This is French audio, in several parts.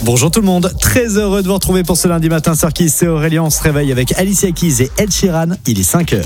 Bonjour tout le monde, très heureux de vous retrouver pour ce lundi matin sur Kiss, c'est Aurélien, on se réveille avec Alicia Keys et Ed Sheeran, il est 5h.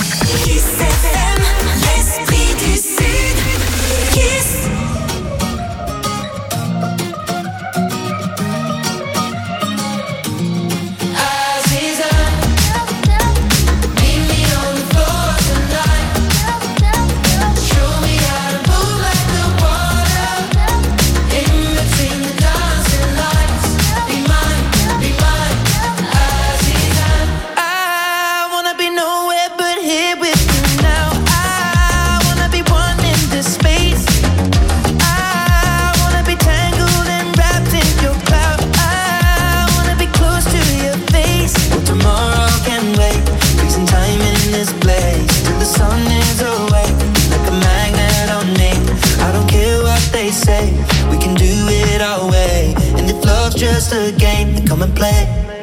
Just a game, then come and play.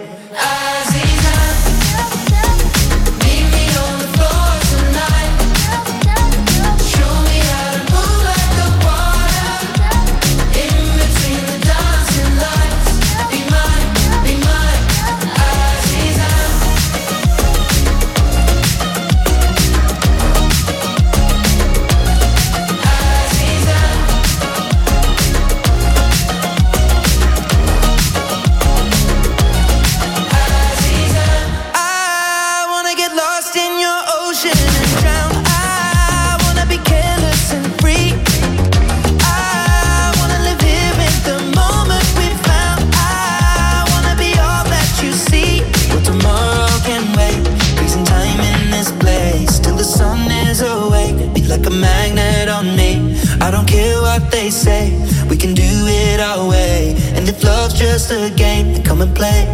They say we can do it our way, and if love's just a game, then come and play.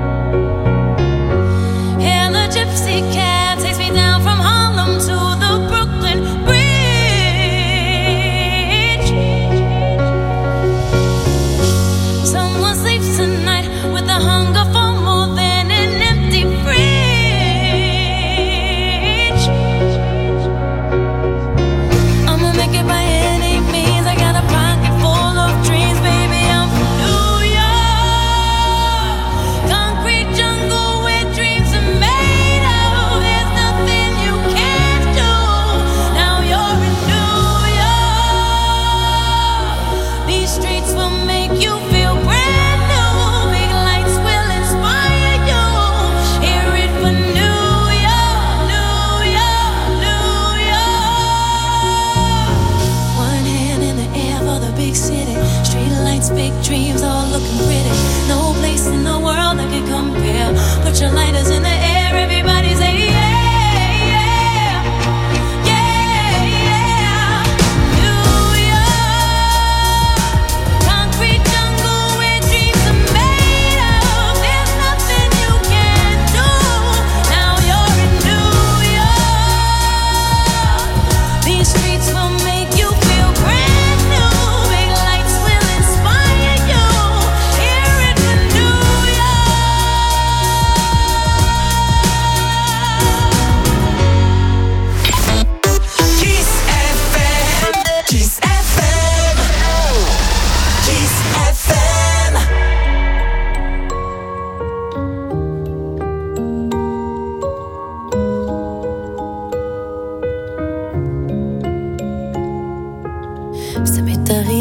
Gypsy cab takes me down from Harlem to the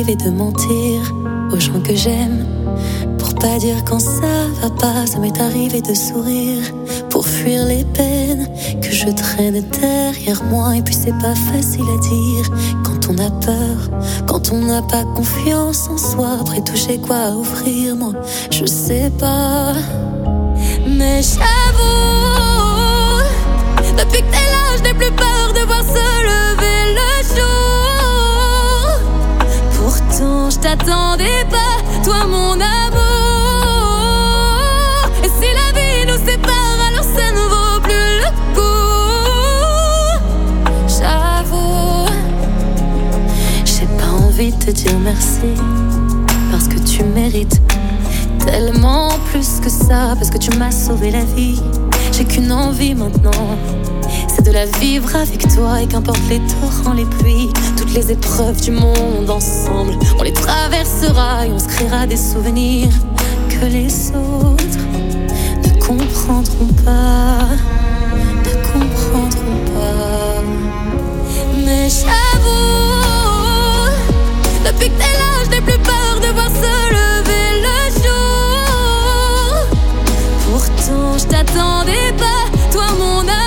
m'arrivait de mentir aux gens que j'aime. Pour pas dire quand ça va pas, ça m'est arrivé de sourire. Pour fuir les peines que je traîne derrière moi. Et puis c'est pas facile à dire quand on a peur, quand on n'a pas confiance en soi. Après tout j'ai quoi à offrir, moi je sais pas. Mais j'avoue, depuis que t'es là, je n'ai plus peur de voir se lever le jour. Pourtant je t'attendais pas, toi mon amour. Et si la vie nous sépare, alors ça ne vaut plus le coup. J'avoue, j'ai pas envie de te dire merci, parce que tu mérites tellement plus que ça, parce que tu m'as sauvé la vie. J'ai qu'une envie maintenant, c'est de la vivre avec toi. Et qu'importe les torrents, les pluies, toutes les épreuves du monde, ensemble on les traversera et on se créera des souvenirs que les autres ne comprendront pas, ne comprendront pas. Mais j'avoue, depuis que t'es là, je n'ai plus peur de voir se lever le jour. Pourtant je t'attendais pas, toi mon amour.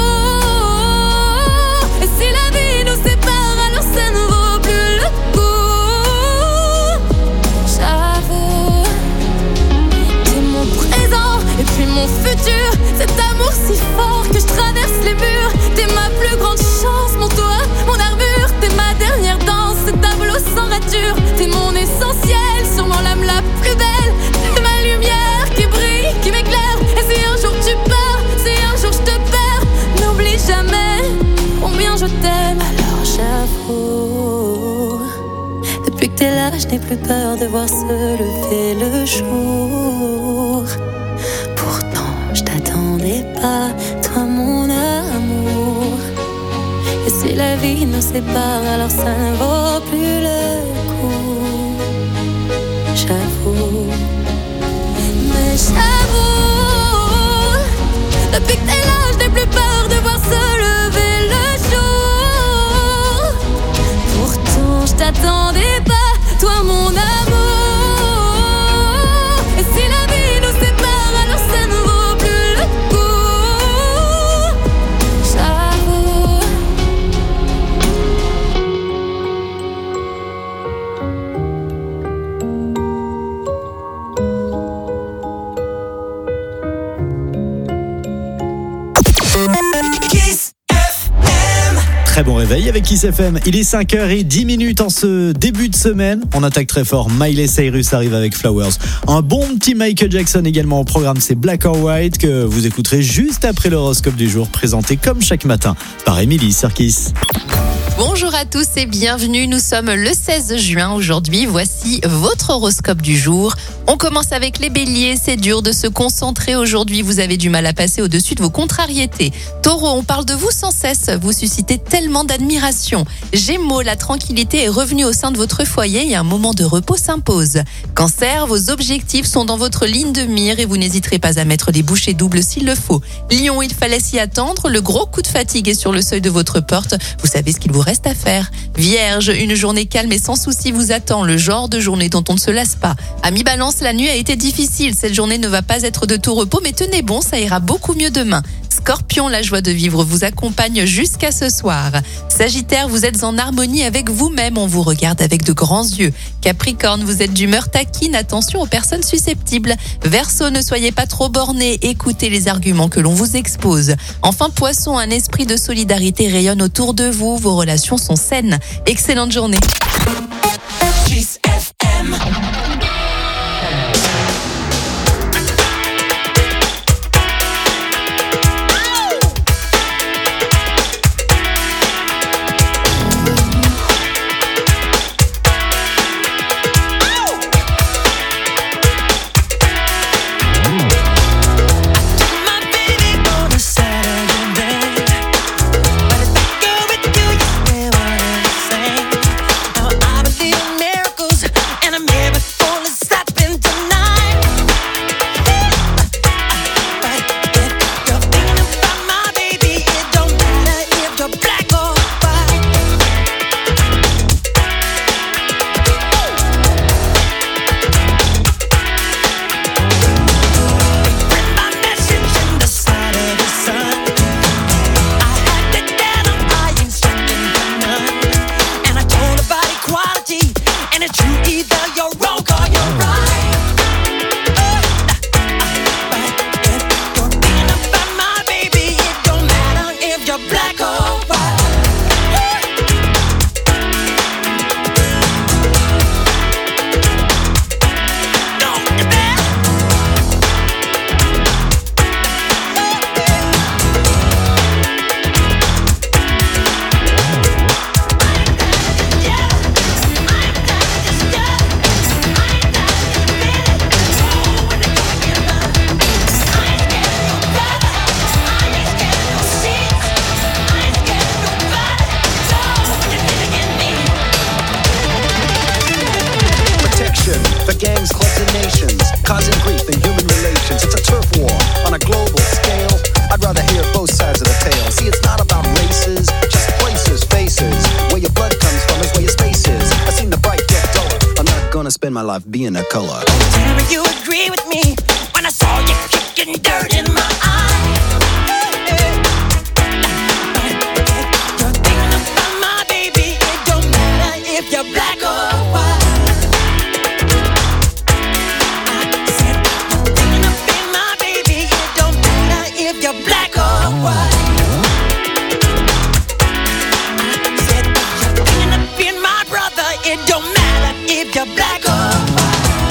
Et si la vie nous sépare, alors ça ne vaut plus le coup. J'avoue, t'es mon présent et puis mon futur. Cet amour si fort que je traverse les murs. T'es ma plus grande chance, mon toit, mon armure. T'es ma dernière danse, ce tableau sans rature. T'es mon essentiel, sûrement l'âme la plus belle. T'es ma lumière qui brille, qui m'éclaire. Et si un jour tu pars, si un jour je te perds, n'oublie jamais combien je t'aime. Alors j'avoue, depuis que t'es là, je n'ai plus peur de voir se lever le jour. Pourtant je t'attendais pas, toi mon amour. Et si la vie nous sépare, alors ça ne vaut plus le coup. J'avoue, mais j'avoue, depuis que t'es là, je n'ai plus peur de voir se lever le jour. Pourtant je t'attendais pas, toi mon amour. Et si la vie nous sépare, alors ça ne vaut plus le coup. J'avoue. Kiss FM. Très bon réveil avec Kiss FM. Il est 5h10 en ce début de semaine. On attaque très fort. Miley Cyrus arrive avec Flowers. Un bon petit Michael Jackson également au programme. C'est Black or White que vous écouterez juste après l'horoscope du jour, présenté comme chaque matin par Émilie Serkis. Bonjour à tous et bienvenue, nous sommes le 16 juin aujourd'hui, voici votre horoscope du jour. On commence avec les béliers, c'est dur de se concentrer aujourd'hui, vous avez du mal à passer au-dessus de vos contrariétés. Taureau, on parle de vous sans cesse, vous suscitez tellement d'admiration. Gémeaux, la tranquillité est revenue au sein de votre foyer et un moment de repos s'impose. Cancer, vos objectifs sont dans votre ligne de mire et vous n'hésiterez pas à mettre les bouchées doubles s'il le faut. Lion, il fallait s'y attendre, le gros coup de fatigue est sur le seuil de votre porte, vous savez ce qu'il vous reste à faire. Vierge, une journée calme et sans souci vous attend, le genre de journée dont on ne se lasse pas. Ami Balance, la nuit a été difficile, cette journée ne va pas être de tout repos, mais tenez bon, ça ira beaucoup mieux demain. Scorpion, la joie de vivre vous accompagne jusqu'à ce soir. Sagittaire, vous êtes en harmonie avec vous-même, on vous regarde avec de grands yeux. Capricorne, vous êtes d'humeur taquine, attention aux personnes susceptibles. Verseau, ne soyez pas trop borné, écoutez les arguments que l'on vous expose. Enfin Poisson, un esprit de solidarité rayonne autour de vous, vos relations sont saines. Excellente journée. Kiss FM. I've spend my life being a color. Will you agree with me when I saw you kicking dirt in my eye? You're thinking about my baby. It don't matter if you're black or white. I said you're thinking about my baby. It don't matter if you're black or white. I said you're thinking about my brother. It don't matter if you're black or white.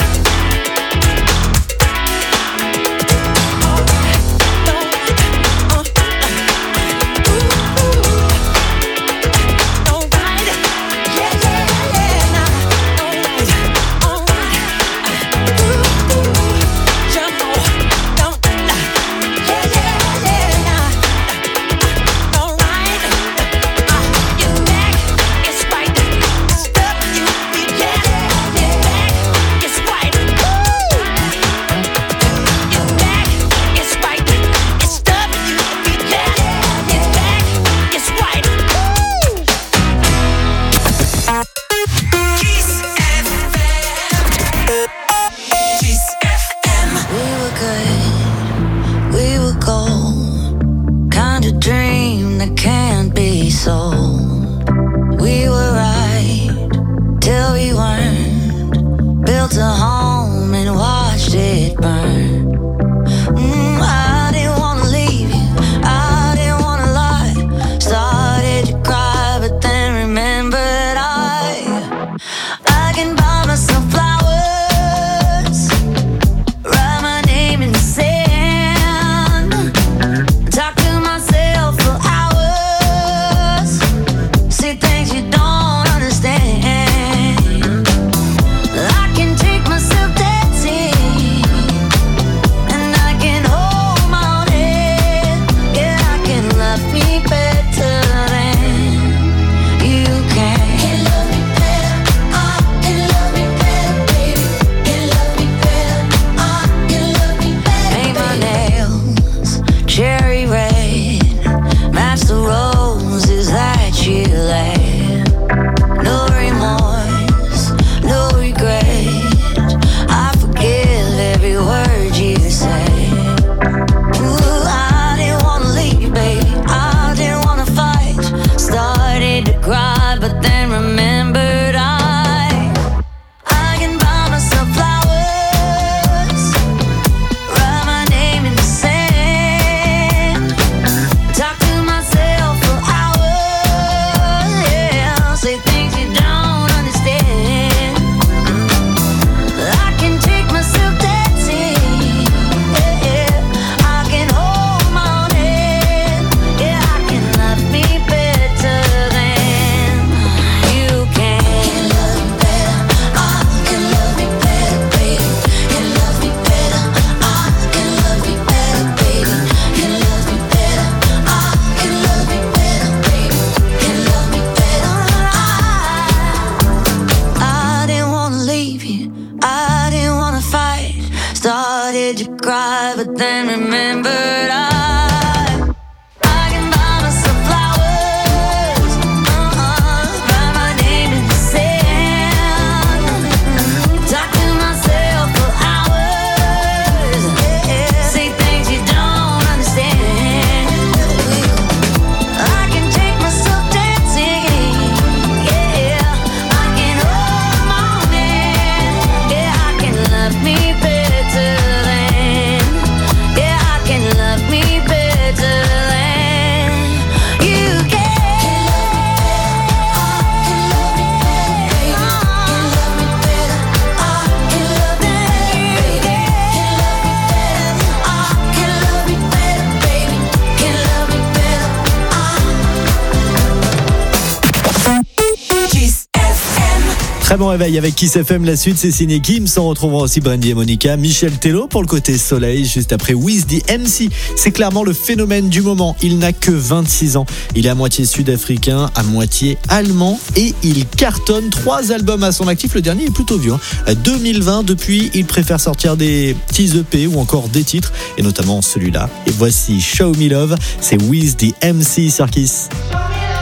Très bon réveil avec Kiss FM. La suite, c'est signé Kim. On retrouvera aussi Brandy et Monica. Michel Tello pour le côté soleil, juste après Wiz the MC. C'est clairement le phénomène du moment. Il n'a que 26 ans. Il est à moitié sud-africain, à moitié allemand et il cartonne 3 albums à son actif. Le dernier est plutôt vieux. 2020, depuis, il préfère sortir des petits EP ou encore des titres et notamment celui-là. Et voici Show Me Love. C'est Wiz the MC sur Kiss.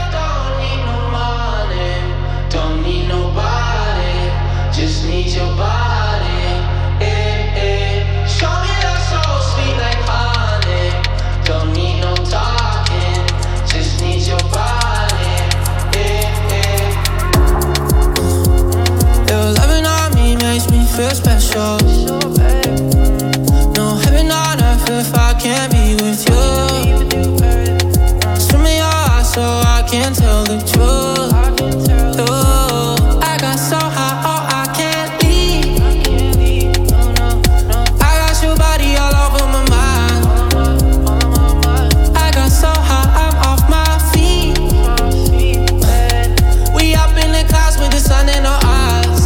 Don't need nobody, just need your body. sure. No heaven on earth if I can't be with you. Swim in your eyes so I can tell the truth. Oh, I got so high, oh, I can't leave. I got your body all over my mind. I got so high, I'm off my feet. We up in the clouds with the sun in our eyes.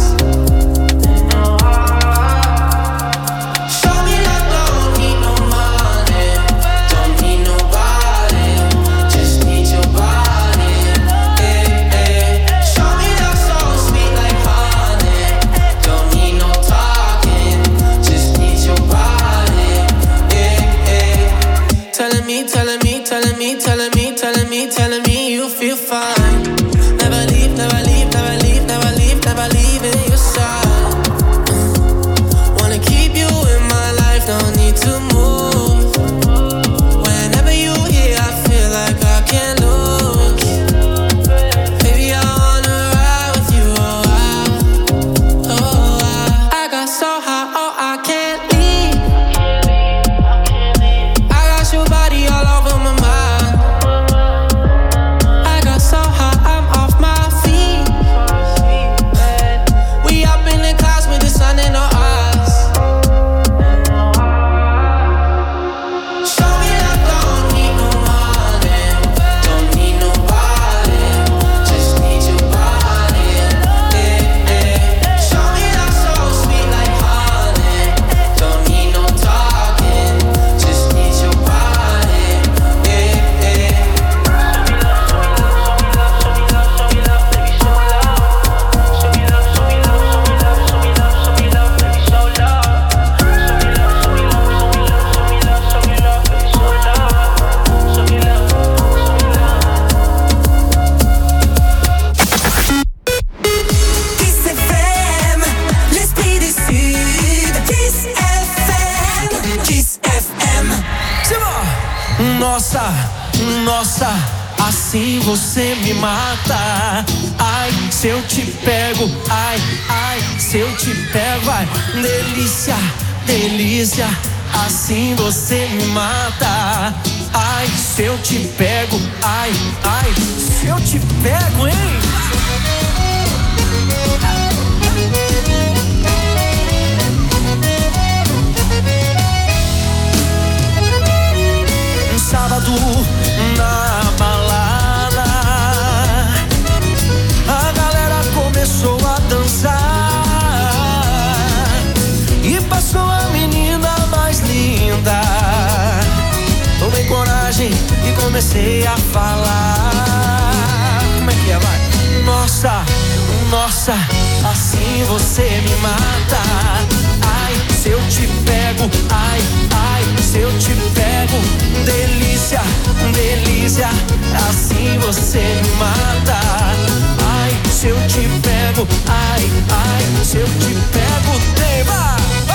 Show me love, don't need no money, don't need nobody, just need your body. Show me love so sweet like honey, don't need no talking, just need your body. Telling me, telling me, telling me, telling me, telling me, telling me you feel fine. Never leave, never leave, never leave, never leave, never leaving your side. Wanna keep you in my life, don't need to move. Whenever you here, I feel like I can't lose. Baby, I wanna ride with you, I got so high, oh, I can't leave. I got your body all over my mind. I got so high, I'm off my feet. We up in the clouds with the sun in our eyes. Show me love, don't need no money, don't need nobody, just need your body. Show me love so sweet like honey, don't need no talking, just need your body. Kiss FM, l'esprit du Sud. Kiss FM, Kiss FM. Nossa, nossa, assim você me mata. Ai, se eu te pego, ai, ai, se eu te pego, ai, delícia, delícia, assim você me mata. Ai, se eu te pego, ai, ai, se eu te pego, hein? Sábado na balada, a galera começou a dançar e passou a menina mais linda. Tomei coragem e comecei a falar. Como é que é, vai? Nossa, nossa, assim você me mata. Ai, se eu te pego, ai, ai, se eu te pego, delícia, delícia, assim você me mata. Ai, se eu te pego, ai, ai, se eu te pego, tema.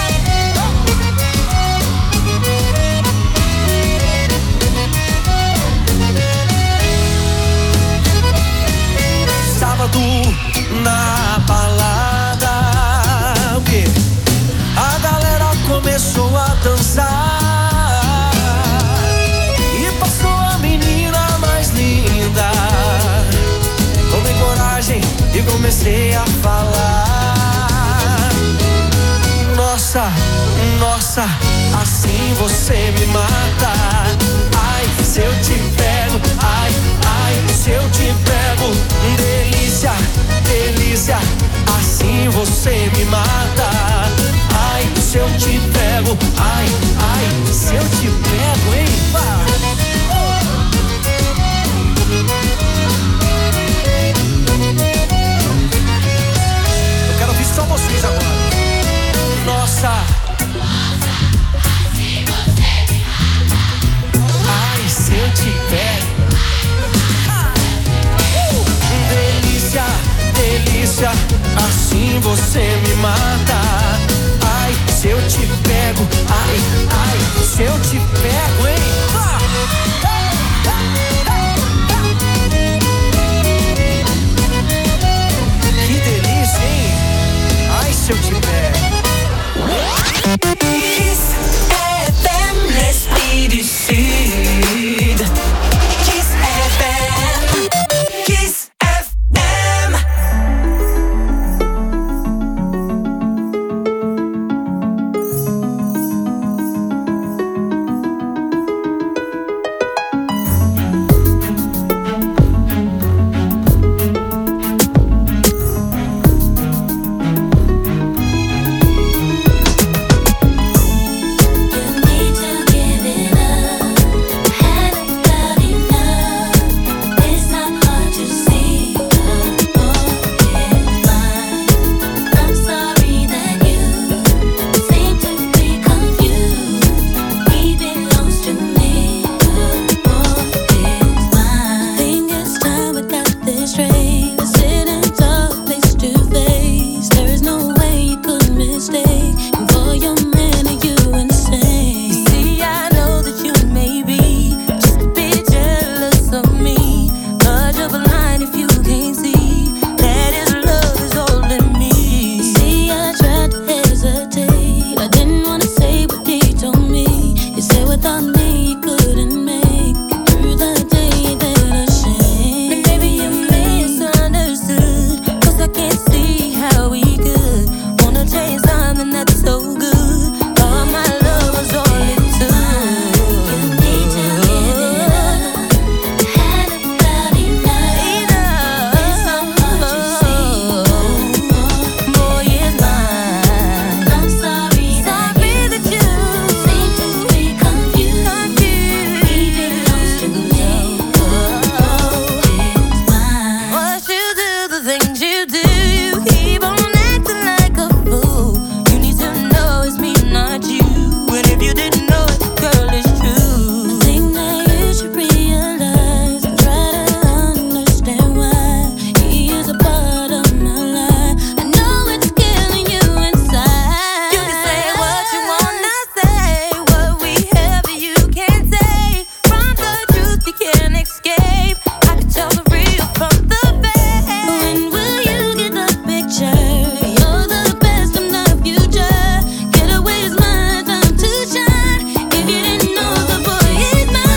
Sábado na balada, o quê? A galera começou a dançar e passou a menina mais linda. Tomei coragem e comecei a falar. Nossa, nossa, assim você me mata. Ai, se eu te pego, ai, ai, se eu te pego, delícia, delícia, assim você me mata. Ai, se eu te pego, ai, ai, se eu te pego, hein? Eu quero ouvir só vocês agora. Nossa, assim você me mata. can't escape. I can tell the real from the fake. When will you get the picture? You're the best of the future. Get away is my time to shine. If you didn't know, the boy is mine.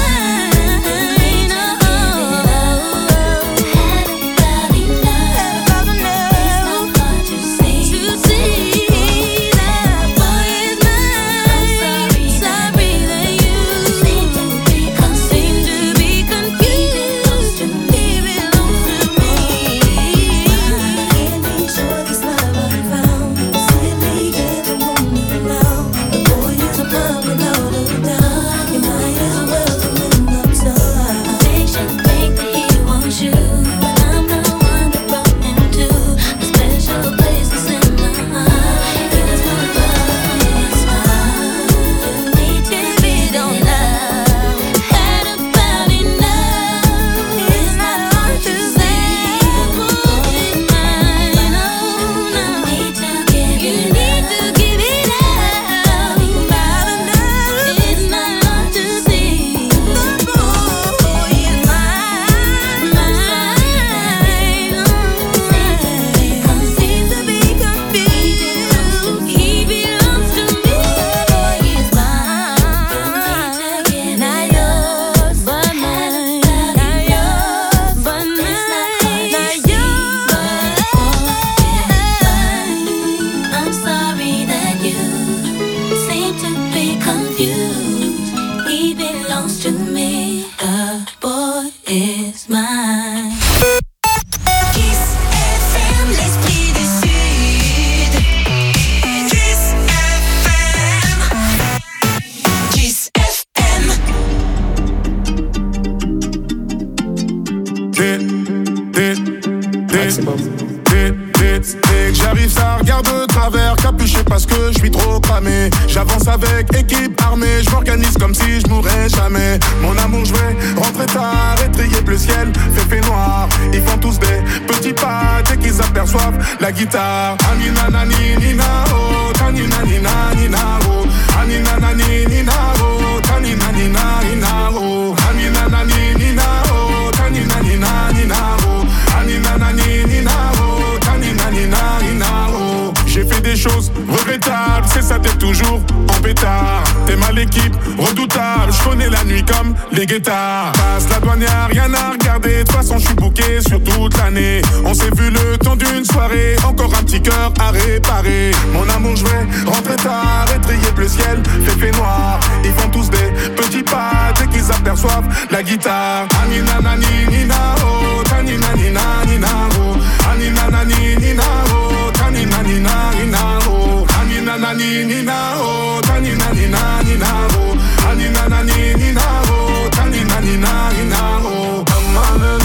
J'arrive, ça regarde de travers, capuché parce que je suis trop cramé. J'avance avec équipe armée, je m'organise comme si je mourrais jamais. Mon amour, je vais rentrer tard, étrier le ciel, fait noir. Ils font tous des petits pas dès qu'ils aperçoivent la guitare. Anina nani nina oh, tanina nina nina oh, anina nani nina oh, tanina nina nina oh, anina nani nina oh, tanina nina nina oh, anina nani nina oh, tanina nina nina oh. J'ai fait des choses regrettables, c'est ça, t'es toujours en pétard. T'es mal l'équipe, redoutable, je connais la nuit comme les guettards. Passe la douane, y'a rien à regarder, de toute façon je suis booké sur toute l'année. On s'est vu le temps d'une soirée, encore un petit cœur à réparer. Mon amour, je vais rentrer tard, étrier le ciel, fait noir. Ils font tous des petits pas dès qu'ils aperçoivent la guitare. Anina nani nina oh, tanina nina nina oh, anina nani nina oh, tanina nina nina oh, anina nani nina oh, tanina nina nina oh, anina nani nina oh, tanina nina nina oh. Amanet,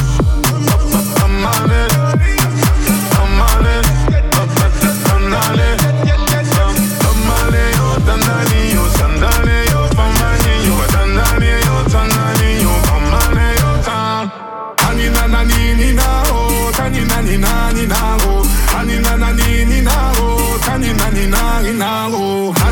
amanet, amanet, amanet, amale yo tanani yo sandale yo pamani yo tanani yo tanani yo pamane yo tan. Anina nani nina oh, tanina nina nina oh, anina nani nina oh, tanina nina nina oh.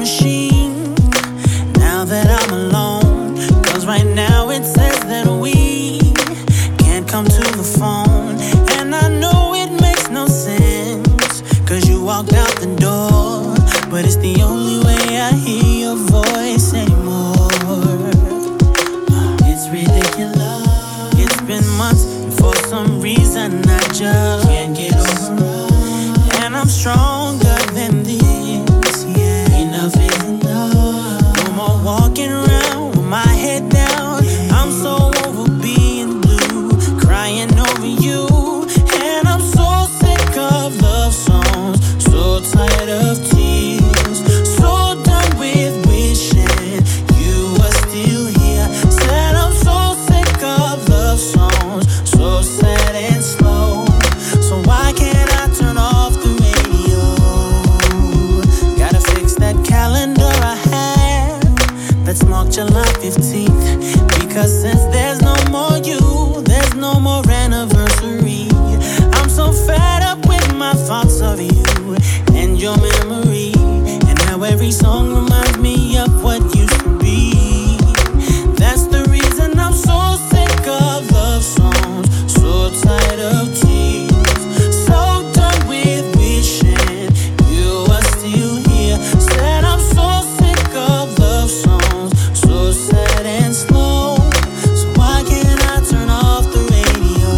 machine. Now that I'm alone, 'cause right now it says that we can't come to the phone. And I know it makes no sense, 'cause you walked out the door, but it's the only way I hear your voice anymore. It's ridiculous. It's been months, and for some reason I just can't get over it. And I'm stronger than this, yeah. Enough is enough. No more walking around with my head down. I'm so over being blue, crying over you. And I'm so sick of love songs, so tired of tears, so done with wishing you were still here. Said I'm so sick of love songs, so sad and slow. So why can't I turn off the radio? Gotta fix that calendar I have that's marked July 15th. Because since there's no more you, there's no more anniversary. I'm so fed up with my thoughts of you and your memory, and how every song reminds me of what used to be. That's the reason I'm so sick of love songs, so tired of tears, so done with wishing you were still here. Said I'm so sick of love songs, so sad and slow. So why can't I turn off the radio?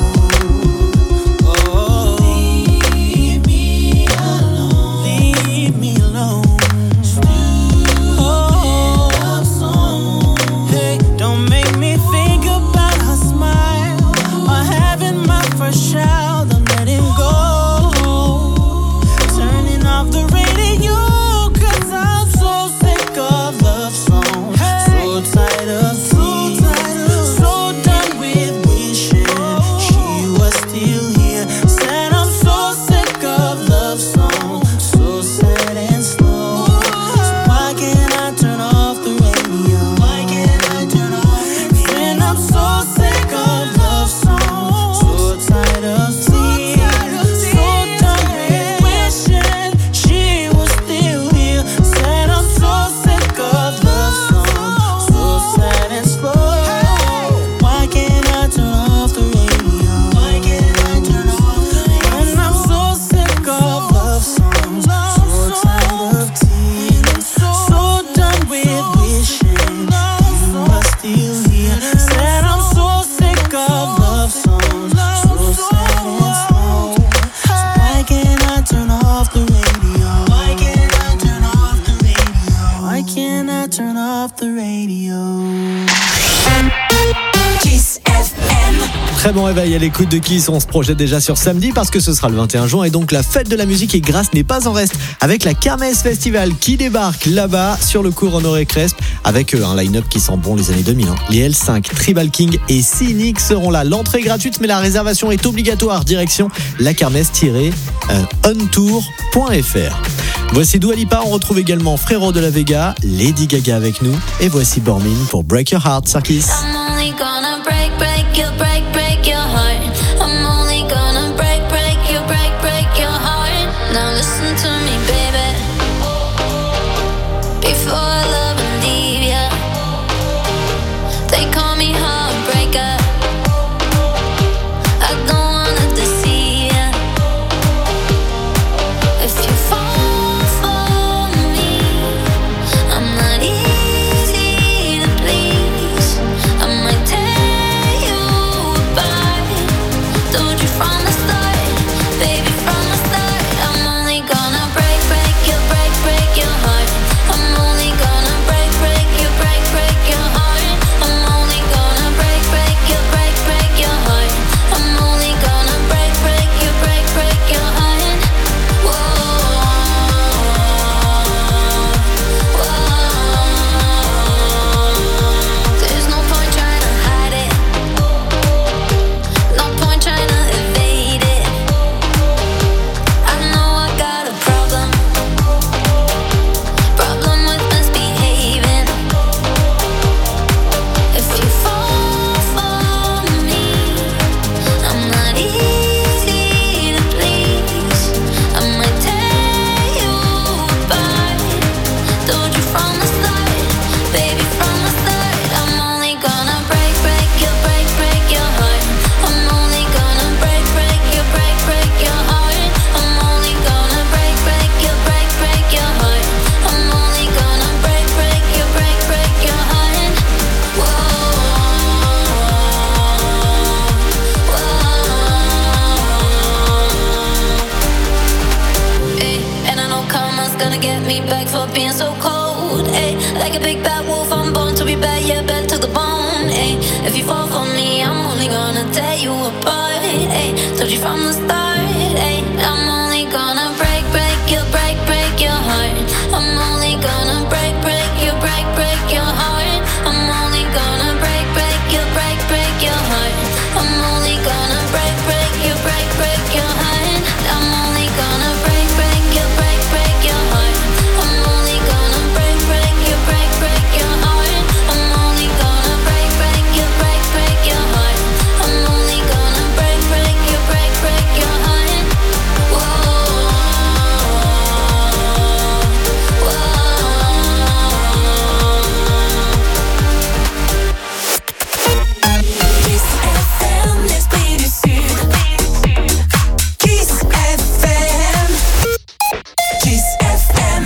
Oh, leave me alone. Leave me alone. Love song. Hey, don't make me think about her smile or having my first child. I'm letting go. Turning off the radio, 'cause I'm so sick of love songs, so tired of tears, so done with wishing she was still here. Said I'm so sick of love songs, so sad and slow. So why can't I turn off the radio? Why can't I turn off the radio? Said I'm so sick of love songs, so tired of tears, so done with wishing she was still here. Said I'm so sick of love songs, so sad and slow. Why can't I turn off the radio? Why can't I turn off the radio? And I'm so sick of love songs, so tired of tears, so done with wishing you were still here. Said I'm so sick of love songs, so sad and slow. So why can't I turn off the radio? Why can't I turn off the radio? Why can't I turn off the radio? Kiss FM. Très bon réveil à l'écoute de Kiss. On se projette déjà sur samedi parce que ce sera le 21 juin et donc la fête de la musique et Grasse n'est pas en reste avec la Kermesse Festival qui débarque là-bas sur le cours Honoré Cresp avec un line-up qui sent bon les années 2000. Les L5, Tribal King et Cynic seront là. L'entrée est gratuite mais la réservation est obligatoire. Direction la kermesse-ontour.fr. Voici Dua Lipa, on retrouve également Frérot de la Vega, Lady Gaga avec nous et voici Bormin pour Break Your Heart sur Kiss. I'm only gonna break your heart. I'm only gonna break your heart. Now listen to me, baby. Before I love and leave ya, they call me heartbreaker. I don't wanna deceive ya. If you fall for me, I'm not easy to please. I might tear you take back for being so cold. Ay, like a big bad wolf, I'm born to be bad, yeah, bad to the bone. Ay, if you fall for me, I'm only gonna tear you apart. Ay, told you from the start. Ay, I'm only gonna break your heart. I'm only gonna break your heart. I'm only gonna break your heart. I'm only gonna break your heart. I'm only gonna break your heart. I'm only gonna break your heart. I'm only gonna break your heart. I'm only gonna break your heart. Whoa, whoa. Kiss FM, l'esprit du Sud. Kiss FM. Kiss FM.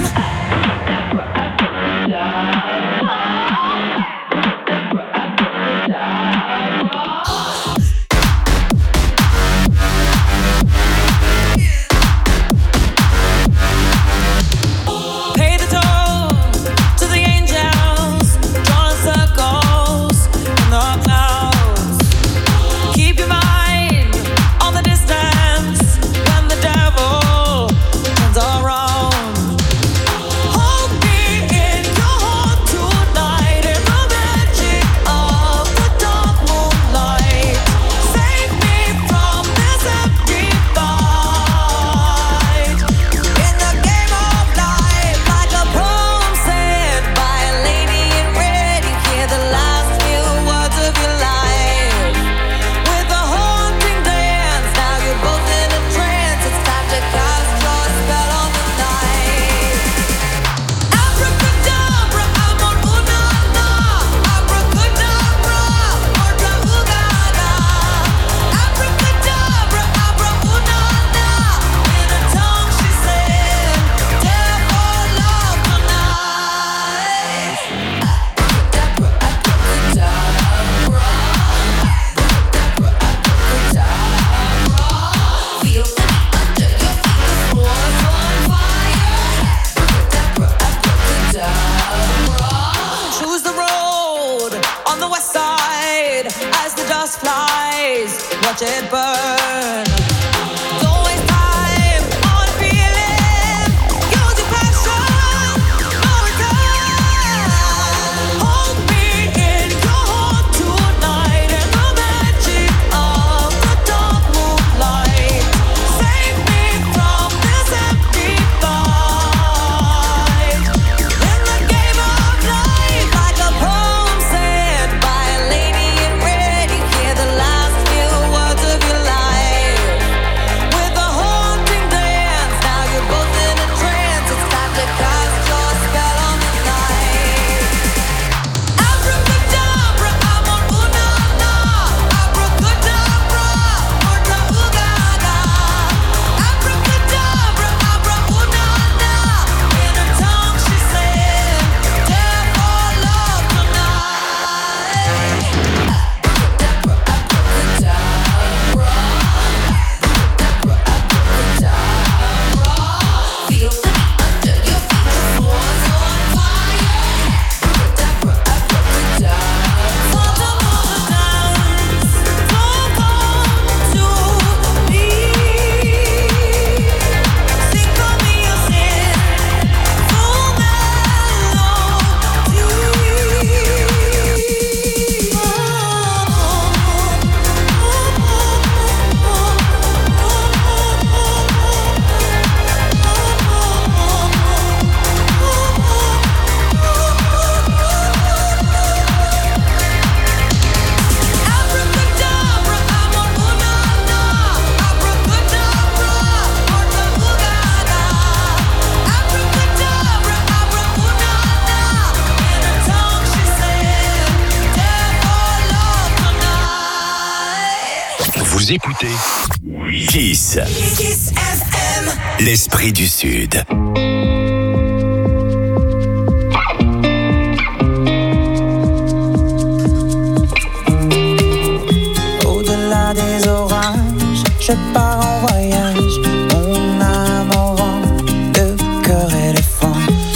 Pay the toll to the angels, drawing circles in the clouds. Keep your mind on the distance when the devil turns around. Hold me in your heart tonight in the magic of the dark moonlight. Save me from this empty fight. In the game of life, like a poem said by a lady in red, you hear the last few words of your life. With a haunting dance, now you're both in a trance. It's time to cast your spell on the night. Abracadabra, amor unana. Abracadabra, orca ugaga. Abracadabra, abra unana. In a tongue she said, "Dare for love tonight." Abracadabra, abracadabra. Feel me under your feet, the floor's on fire. Abracadabra. Choose the road on the west side as the dust flies. Watch it burn. Don't waste time on feeling. Use your passion. No return. Hold me in your heart tonight in the magic of the dark moonlight. Save me from this empty fight. In the game of life, like a poem said by a lady in red, you hear the last few words of your life. With a haunting dance, now you're both in a trance. It's time to cast your spell on the night. Abracadabra, amor unana. Abracadabra, orca ugaga. Abracadabra, abra unana. In a tongue she said, "Dare for love tonight." Feel me under your feet, the floor's on fire. For the moment dance, don't come to me. Sing for me your sin, full Abracadabra, amor unana. Abracadabra, orca ugaga. Abracadabra, abra unana. In a tongue she said, "Dare for love tonight." Vous écoutez Kiss, Kiss FM. l'esprit du Sud. Au-delà des orages, je pars en voyage. Mon âme en vent, le cœur éléphant.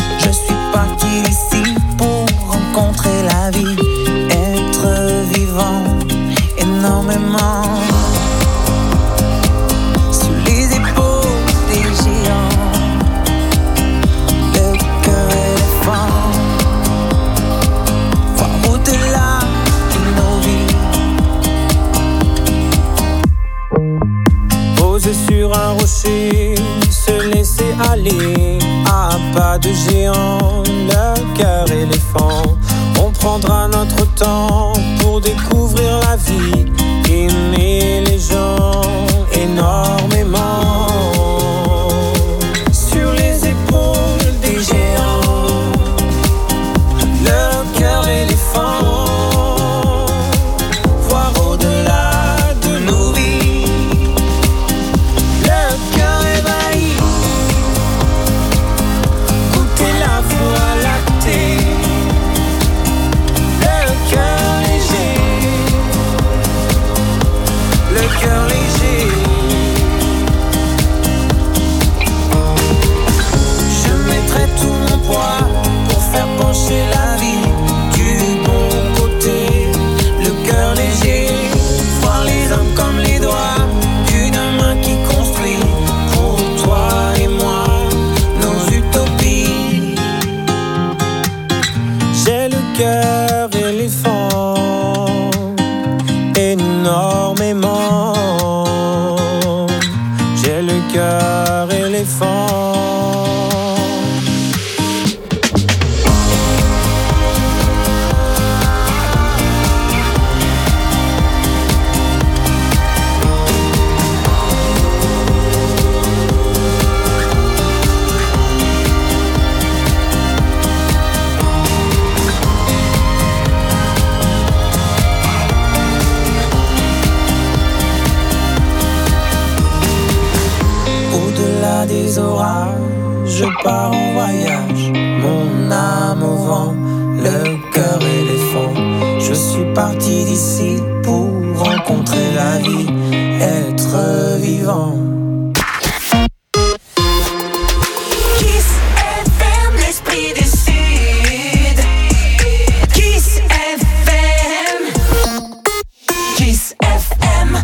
cœur éléphant, énormément. J'ai le cœur éléphant. Des orages, je pars en voyage, mon âme au vent, le cœur éléphant. Je suis parti d'ici pour rencontrer la vie, être vivant. Kiss FM, l'esprit du Sud. Kiss FM. Kiss FM.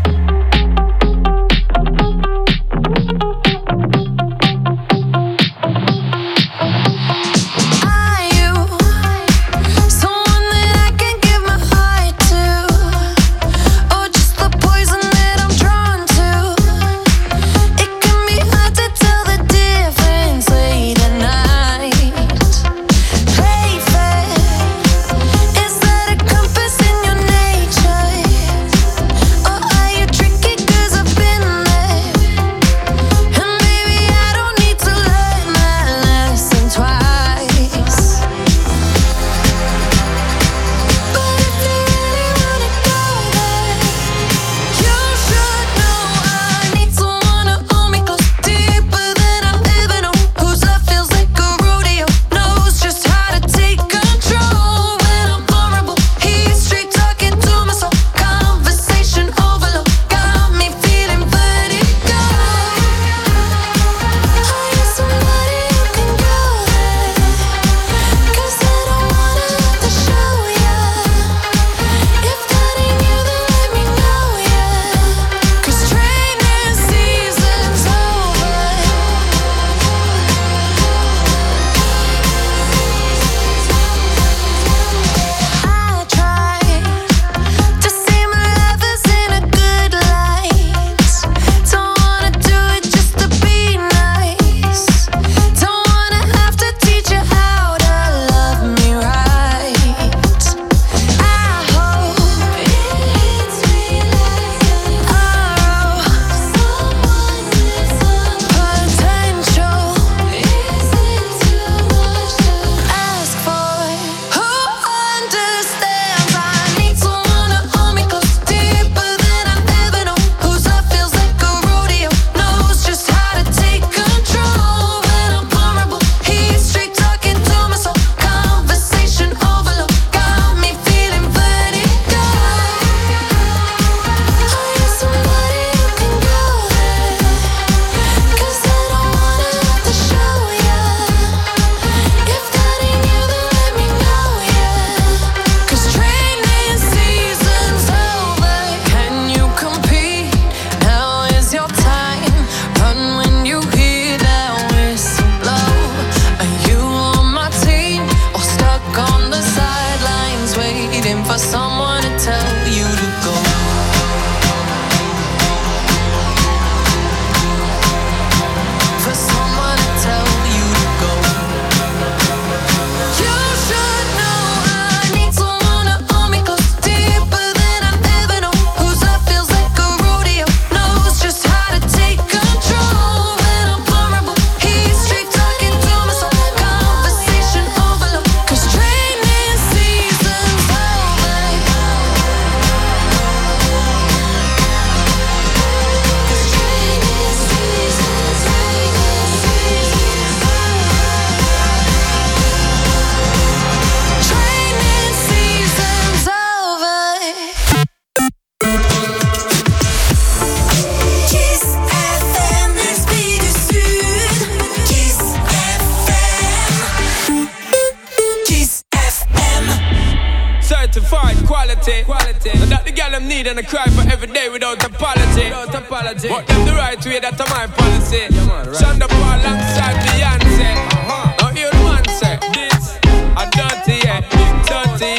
quality. And that the girl them need and I cry for every day without apology. But them the right way, that's my policy. Shonda Paul alongside Beyonce. Now hear the man say, this a dirty, yeah, big dirty.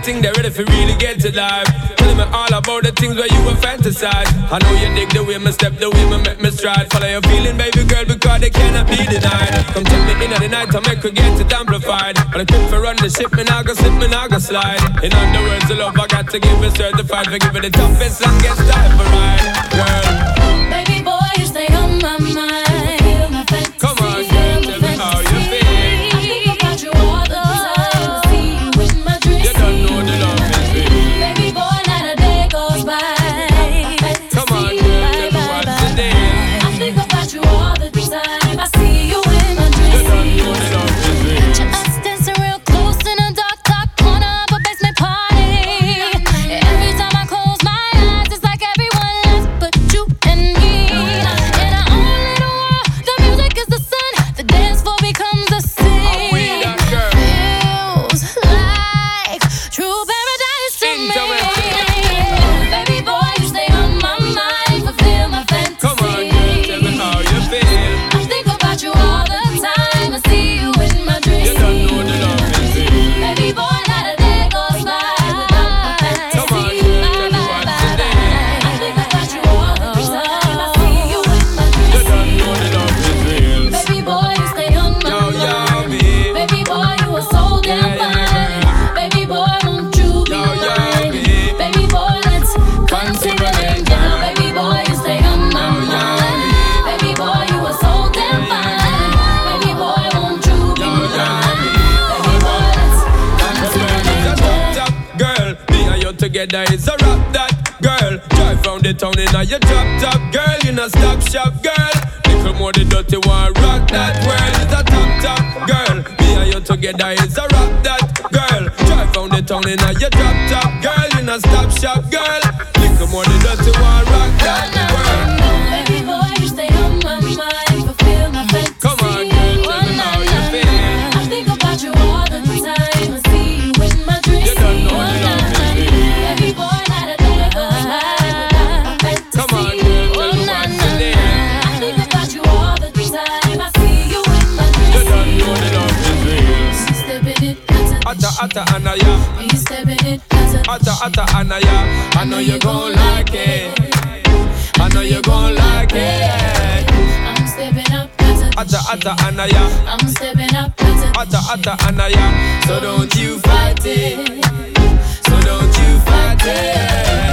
think they're ready for really get to life. Tell me all about the things where you were fantasize. I know you dig the way me step, the way me make me stride. Follow your feeling, baby girl, because they cannot be denied. Come take me in at the night to make we get it amplified. But I quit for run the ship, me nah go slip, me nah go slide. In other words, the love I got to give it certified. For give it the toughest, longest time for ride, girl. Baby boy, you stay on my mind. Feel my fantasy. Come on, girl, tell me how you feel. I think about you all the time. See you in my dreams. You don't know the love is real. Baby boy, not a day goes by. Come on, girl, tell me what's the deal. I think about you all the time. I see you in my dreams. You don't know the love is real. Picture us dancing real close in a dark, dark corner of a basement party. Every time I close my eyes, it's like everyone else but you and me. In our own little world, the music is the sun. The dance floor becomes the sea. we that girl. Feels like true paradise to Sing me. to me. Baby boy, you stay on my mind, fulfill my fantasy. Come on, girl, tell me how you feel. I think about you all the time. I see you in my dreams. You don't know the love is real. Baby boy, not a day goes by without my fantasy. Come on, girl, tell me what's the deal. I think about you all the time. I see you in my You don't dreams. know the love is real. Baby boy, you stay on my Yo, yo, mind. babe. Baby boy, you are so damn fine. Baby boy, won't you be Yo, yo, mine? babe. Baby boy, let's continue it down. Baby boy, you stay on my mind. Baby boy, you are so damn fine. Baby boy, won't you be mine? Baby boy, let's continue it It's a down. top girl, me and you together is a rap that girl. Drive round the town in a your top girl, you know stop shop girl. Little more the dirty one, rock that world. It's a top girl, me and you together is a rap that girl. Drive round the town in a your top girl, you know stop shop girl. Little more the dirty one, rock that world. Baby boy, you stay on my mind, fulfill my fantasy. Come on, girl, tell me how you feel. I think about you all the time. I see you in my dreams. You don't know the love is real. Baby boy, not a day goes by without my fantasy. Come on, girl, tell me what's the deal. I think about you all the time. I see you in my You dreams. don't know the love is real. Step in it, Atta Anaya, you step in it, Atta Anaya. I know you gon' like it. I know you gon' like it. I'm stepping up, Atta Anaya, I'm stepping up, Atta Anaya. So don't you fight it. So don't you fight it.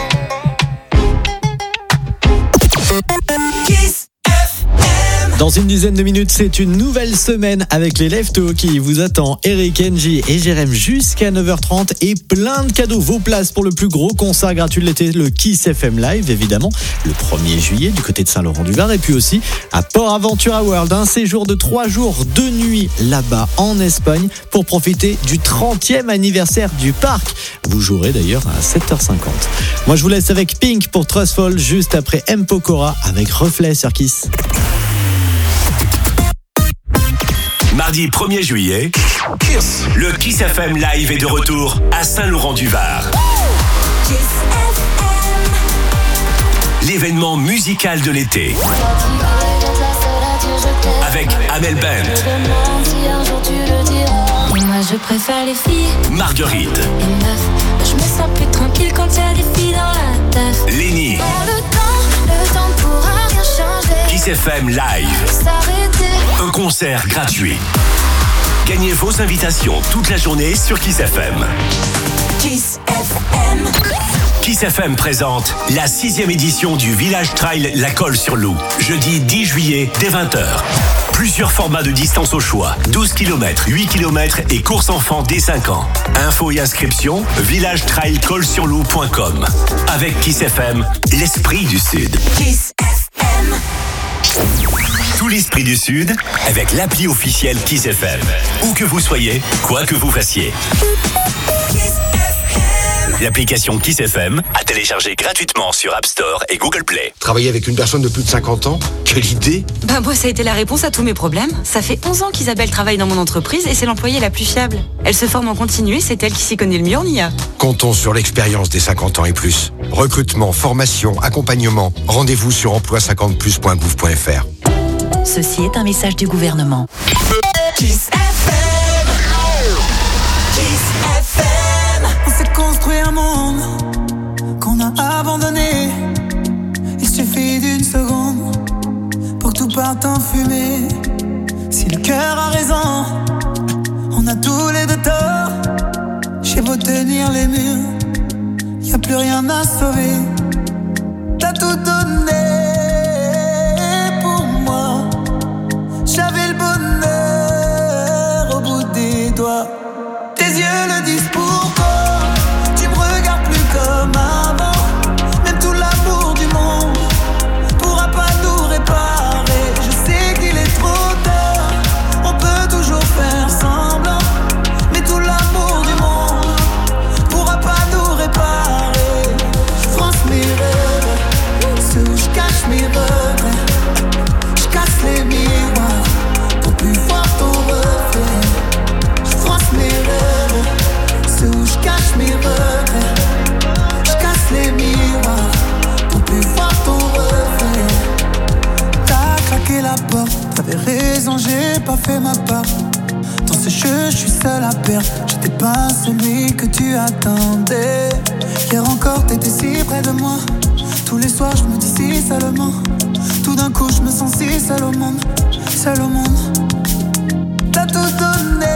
Kiss FM. Dans une dizaine de minutes, c'est une nouvelle semaine avec les Leftos qui vous attend. Eric, Engie et Jérém jusqu'à 9h30 et plein de cadeaux. Vos places pour le plus gros concert gratuit de l'été, le Kiss FM Live, évidemment, le 1er juillet du côté de Saint-Laurent-du-Var. Et puis aussi à Port Aventura World, un séjour de 3 jours, 2 nuits là-bas en Espagne pour profiter du 30e anniversaire du parc. Vous jouerez d'ailleurs à 7h50. Moi, je vous laisse avec Pink pour Trustful juste après M. Pokora avec Reflet sur Kiss. Mardi 1er juillet, le Kiss FM Live est de retour à Saint-Laurent-du-Var. L'événement musical de l'été. Avec Amel Bent, Moi je préfère les filles, Marguerite, les meufs. Je me sens plus tranquille quand il y a des filles dans la teuf. Lenny, Le temps pourra rien changer. Kiss FM Live. S'arrêter. Un concert gratuit. Gagnez vos invitations toute la journée sur Kiss FM. Kiss FM. Kiss FM présente la 6e édition du Village Trail La Colle-sur-Loup. Jeudi 10 juillet dès 20h. Plusieurs formats de distance au choix. 12 km, 8 km et course enfant dès 5 ans. Infos et inscriptions, villagetrailcollesurloup.com. Avec Kiss FM, l'esprit du Sud. Kiss FM. Tout l'esprit du Sud avec l'appli officielle Kiss FM. Où que vous soyez, quoi que vous fassiez. Kiss FM. L'application Kiss FM à télécharger gratuitement sur App Store et Google Play. Travailler avec une personne de plus de 50 ans? Quelle idée! Ben moi, ça a été la réponse à tous mes problèmes. Ça fait 11 ans qu'Isabelle travaille dans mon entreprise et c'est l'employée la plus fiable. Elle se forme en continu et c'est elle qui s'y connaît le mieux en IA. Comptons sur l'expérience des 50 ans et plus. Recrutement, formation, accompagnement. Rendez-vous sur emploi50plus.gouv.fr. Ceci est un message du gouvernement. Kiss FM. Kiss FM. t'enfumer. Si le cœur a raison, on a tous les deux tort. J'ai beau tenir les murs, y'a plus rien à sauver. T'as tout donné pour moi. J'avais le bonheur au bout des doigts. Tes yeux le disent pourquoi. Tu me regardes plus comme avant. Même tout l'amour du monde pourra pas nous réparer. Je sais qu'il est trop tard, on peut toujours faire semblant. Mais tout l'amour du monde pourra pas nous réparer. Je France mes rêves, ceux où je cache mes regrets. Je casse les miroirs pour plus voir ton reflet. Je France mes rêves, ceux où je cache mes regrets. Je casse les miroirs pour plus voir ton reflet. T'as claqué la porte, t'avais raison, j'ai pas fait ma part. Dans ce jeu, je suis seul à perdre. J'étais pas celui que tu attendais. Hier encore, t'étais si près de moi. Tous les soirs, je me dis si seulement. Tout d'un coup, je me sens si seul au monde. Seul au monde. T'as tout donné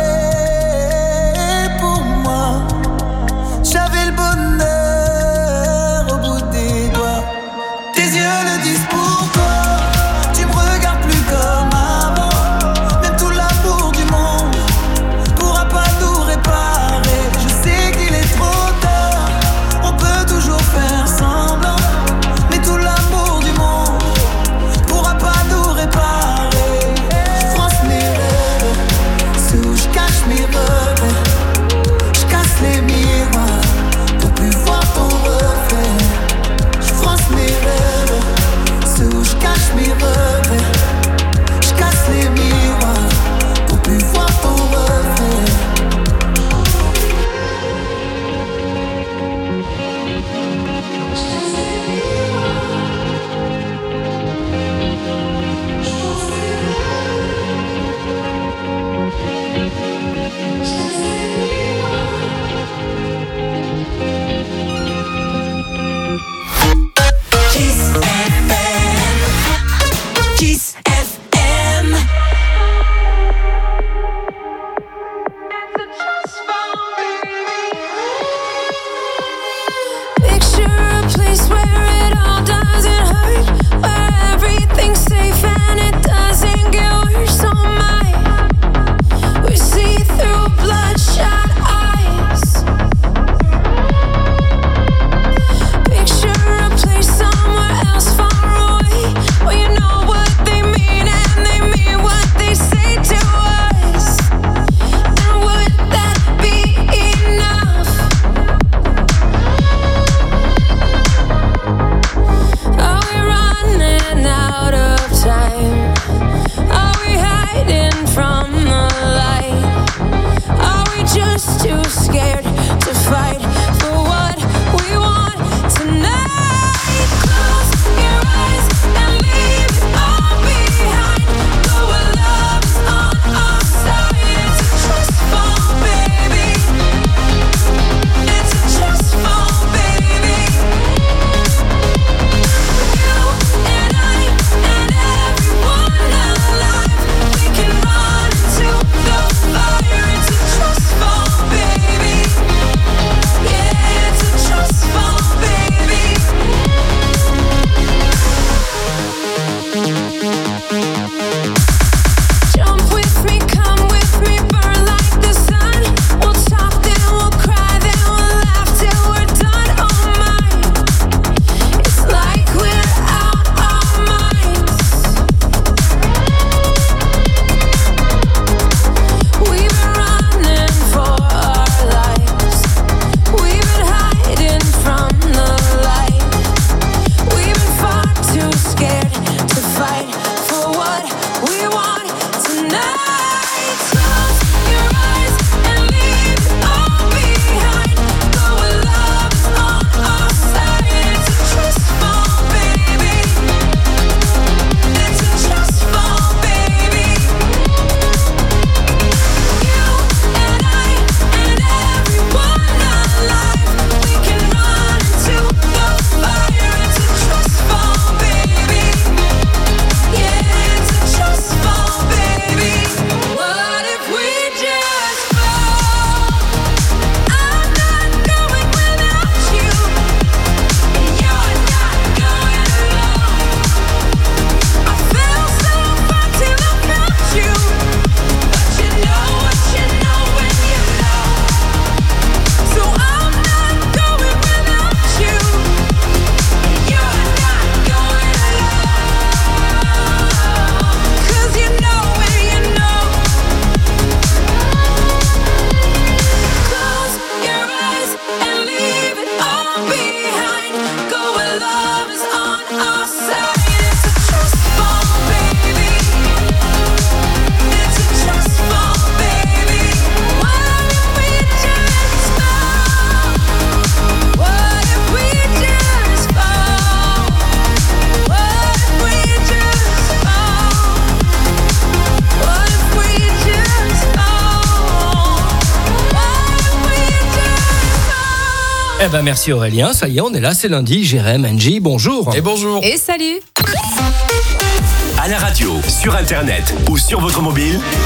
pour moi. J'avais le bonheur au bout des doigts. Tes yeux le disent pourquoi. Tu me regardes plus comme avant. Même tout l'amour du monde pourra pas nous réparer. Je sais qu'il est trop tard, on peut toujours faire semblant. Mais tout l'amour du monde pourra pas nous réparer. Je France mes rêves, ceux où je cache mes regrets. Je casse les miroirs pour plus voir ton reflet. Je France mes rêves, ceux où je cache mes regrets. Je casse les miroirs pour plus voir ton reflet. Kiss FM. Picture a place where it all doesn't hurt, where everything's safe and it doesn't get worse. Oh my, we see through bloodshot eyes. Picture a place somewhere else far away, where you know what they mean and they mean what they say to us. And would that be enough? Are we running out of time? Are we hiding from the light? Are we just too scared to fight for what we want tonight? Close your eyes and leave it all behind. Go where love is on our side. It's a trust fall, baby. It's a trust fall, baby. You and I and everyone alive, we can run into the fire. It's a trust fall, baby. Yeah, it's a trust fall, baby. Jump with me, come with me, burn like the sun. We'll talk, then we'll cry, then we'll laugh till we're done. Oh my, it's like we're out our minds. We've been running for our lives. We've been hiding from the light. We've been far too scared to fight for what we want tonight. Close your eyes and leave it all behind. Go where love is on our side. It's a trust fall, baby. It's a trust fall, baby. You and I and everyone alive, we can run into the fire. It's a trust fall, baby. Yeah, it's a trust Eh ben merci Aurélien, ça y est, on est là, c'est lundi. Jérém, Angie, bonjour. Et bonjour. Et salut. À la radio, sur internet ou sur votre mobile,